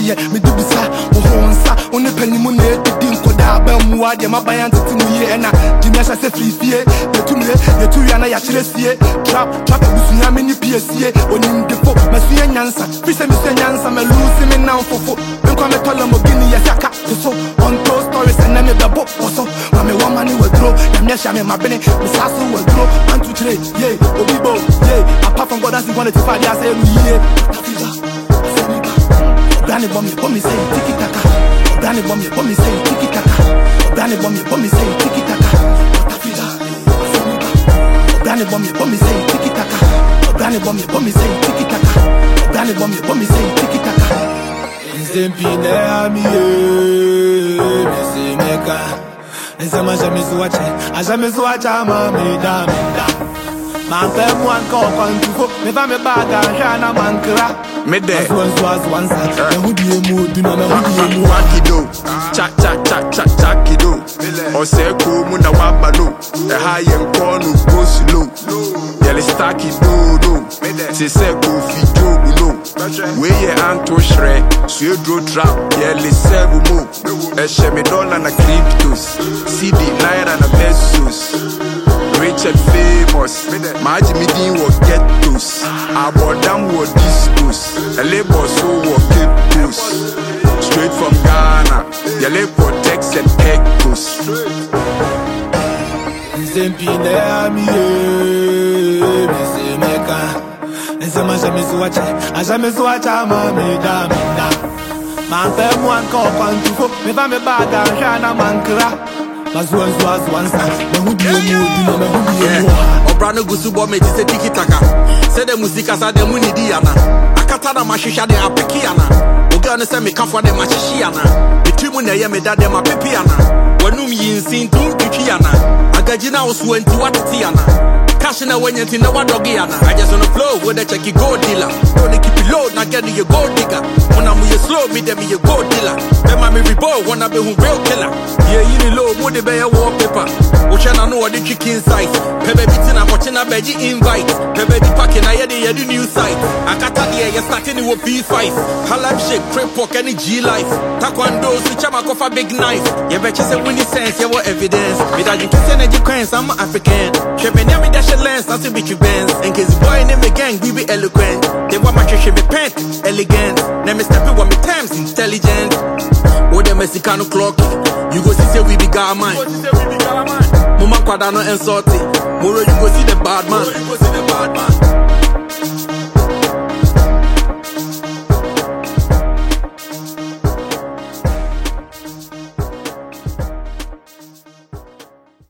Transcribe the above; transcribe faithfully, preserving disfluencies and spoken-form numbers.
ye me do bisa wo honsa one panimu na edin koda ba mu ade mabayan tete mu ye na dimia sha se frifie yetumre yetu ya na ya chiresie trap trap busunya me ni piesie onim defo masuya nyansa fise mi se nyansa me lose me now fofo nko me tolo mo gini ya saka so on those stories and me the book also mame woman we throw dem ya sha me mabene me saso we throw one two three yeah obibo yeah apart from God as you want to find ya say yeah Granny bomb me, bomb me say tiki taka. Granny bomb me, bomb me say tiki taka. Granny bomb me, bomb me say tiki taka. Granny bomb me, bomb me say tiki taka. Granny bomb me, bomb me say tiki taka. Granny bomb me, bomb me say tiki taka. Nzempine ami ye, mesi meka. Nzema jamais watch, a jamais watch a mami da mi da. Man pe mo an ko kwantu me va me baga hana mankra. Me there. One was one side. Me who be mo do na me who be mo. Wakido. Cha cha cha cha cha kido. Ose ko mu na waba no. E ha ye nko no go slow. Yele staki do do. Se se go fi jobu no. We ye anto shre. So you draw trap. Yele seven mo. E she me dollar na cryptos. C D naira na pesos. Rich and famous. Maji me din wo get those. Abodam wo discos. A labor so wo keep those. Straight from Ghana. Ya labor text and echoes. Nzempine ami ye, mesi meka. Nzema jamais watch, a jamais watch a mami da mi da. Man pe mo an ko kwantu me va me baga hana mankra. As one was one side, me who be mo do me who be mo. Obrano gusu bo me say tiki taka. Say the musika sa de muni di ana. Akata na mashisha de apiki ana. Oga no say me kan for de machishi ana. Betwimu na ye me da de mapepi ana. Wanum yinsin tum twitwi ana. Agajina osu enti watiti ana. Cash na when you na what doggy ana. I just on the flow with a checky gold dealer. Don't keep it low, not get you gold digger. When I'm with slow, me them you gold dealer. Then my me rebo wanna be who real killer. Yeah, you know low, would be a wallpaper. Which I know what the chicken size. Pebe beating I'm watching a veggie invite. Pebe the packing I had the new site. I got the air starting with B five. Halab shake, crepe pork any G life. Taekwondo switch I'm a coffee big knife. You bet you say when you sense you what evidence. Me that you can send you coins, I'm African. She me near me dash lens, I see bitch you bands. In case boy name the gang, we be eloquent. They want my church be pant, elegant. Name me step it with me times intelligent. Oh the Mexicano clock. You go see say we be garman. Mama quadano and salty. Moro you go see the bad man.